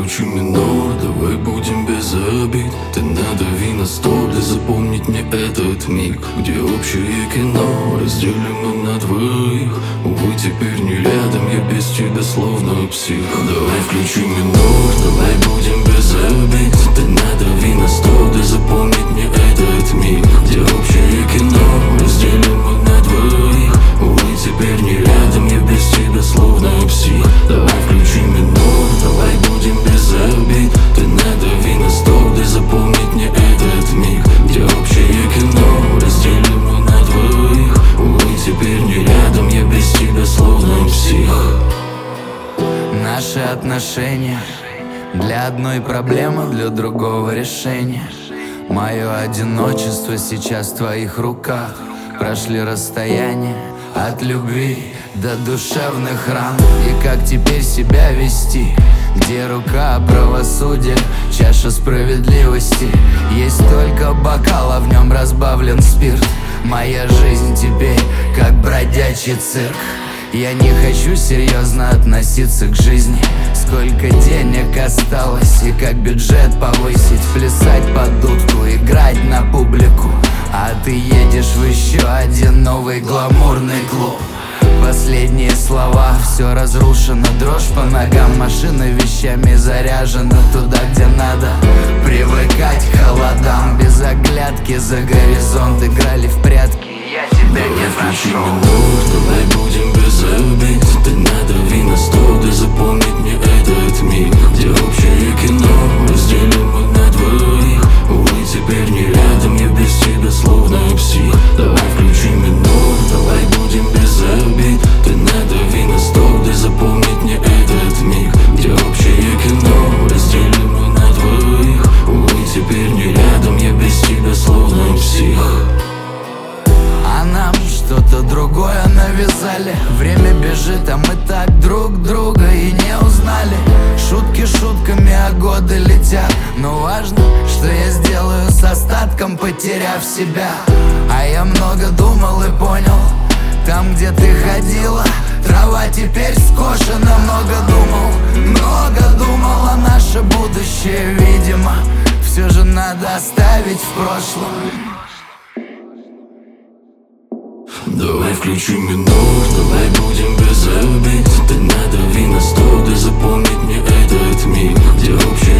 включи минор, давай будем без обид. Ты надави на стоп, да запомнить мне этот миг, где общее кино разделено на двоих. Увы, теперь не рядом, я без тебя словно псих. Давай включи минор, давай будем без обид. Ты надави на стоп, да запомнить мне этот миг, где общее кино разделено на двоих. Увы, теперь не рядом, я без тебя словно псих. Давай включи минор, давай будем без обид. Ты надави на стоп, да запомнить мне этот миг, где общее кино разделено на двоих. Увы, теперь не рядом, я без тебя словно псих. Наши отношения для одной проблемы, для другого решения. Мое одиночество сейчас в твоих руках. Прошли расстояние от любви до душевных ран. И как теперь себя вести? Где рука правосудия, чаша справедливости? Есть только бокал, а в нем разбавлен спирт. Моя жизнь теперь как бродячий цирк. Я не хочу серьезно относиться к жизни. Сколько денег осталось и как бюджет повысить? Плясать под дудку, играть на публику. А ты едешь в еще один новый гламурный клуб. Последние слова, все разрушено, дрожь по ногам. Машина вещами заряжена туда, где надо. Привыкать к холодам, без оглядки за горизонт. Играли в прятки, я тебя не нашел. Давай будем без обид. Ты надави на стоп, да запомнить мне этот миг, где общее кино разделено на двоих. Увы, теперь не рядом, я без тебя словно псих. Давай включи минор, давай будем без обид. Ты надави на стоп, да запомнить мне этот миг, где общее кино разделено на двоих. Увы, теперь не рядом, я без тебя словно псих. А нам что-то другое навязали. Время бежит, а мы так друг друга и не узнали. Шутки шутками, а годы летят. Но важно, что я сделаю с остатком, потеряв себя. А я много думал и понял, там, где ты ходила, трава теперь скошена. Много думал, а наше будущее, видимо, все же надо оставить в прошлом. Давай включи минор, давай будем без обид. Ты надави на стоп, да запомнить мне этот миг, где общее